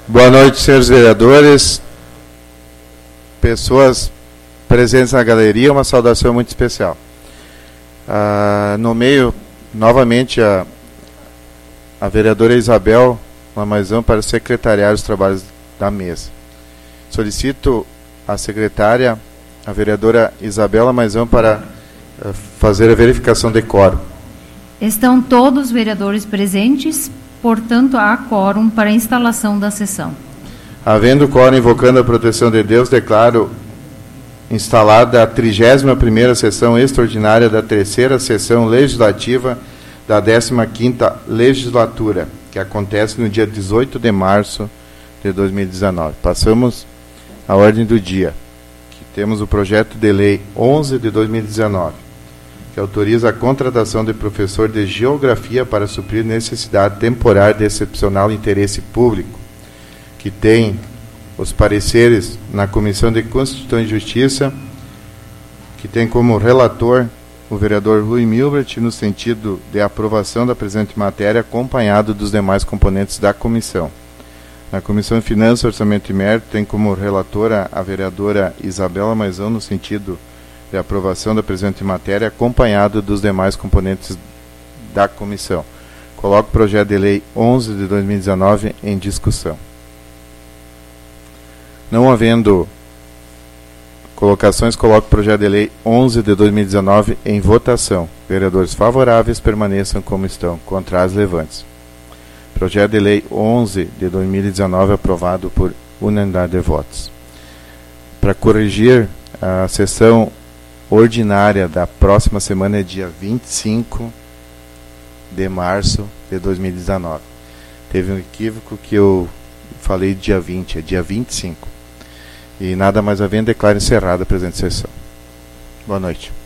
Boa noite, senhores vereadores, pessoas presentes na galeria, uma saudação muito especial. Nomeio novamente a vereadora Isabel Lamaizão para secretariar os trabalhos da mesa. Solicito a secretária, a vereadora Isabel Lamaizão, para fazer a verificação de quórum. Estão todos os vereadores presentes, portanto, há quórum para a instalação da sessão. Havendo quórum, invocando a proteção de Deus, declaro instalada a 31ª sessão extraordinária da 3ª sessão legislativa da 15ª legislatura, que acontece no dia 18 de março de 2019. Passamos à ordem do dia, que temos o projeto de lei 11 de 2019, que autoriza a contratação de professor de Geografia para suprir necessidade temporária de excepcional interesse público, que tem os pareceres na Comissão de Constituição e Justiça, que tem como relator o vereador Rui Milbert, no sentido de aprovação da presente matéria, acompanhado dos demais componentes da comissão. Na Comissão de Finanças, Orçamento e Mérito, tem como relatora a vereadora Isabel Lamaizão, no sentido de aprovação da presente matéria, acompanhado dos demais componentes da comissão. Coloco o projeto de lei 11 de 2019 em discussão. Não havendo colocações, coloco o projeto de lei 11 de 2019 em votação. Vereadores favoráveis permaneçam como estão, contrários levantes. Projeto de lei 11 de 2019 aprovado por unanimidade de votos. Para corrigir, a sessão ordinária da próxima semana é dia 25 de março de 2019. Teve um equívoco que eu falei dia 20, é dia 25. E nada mais havendo, declaro encerrada a presente sessão. Boa noite.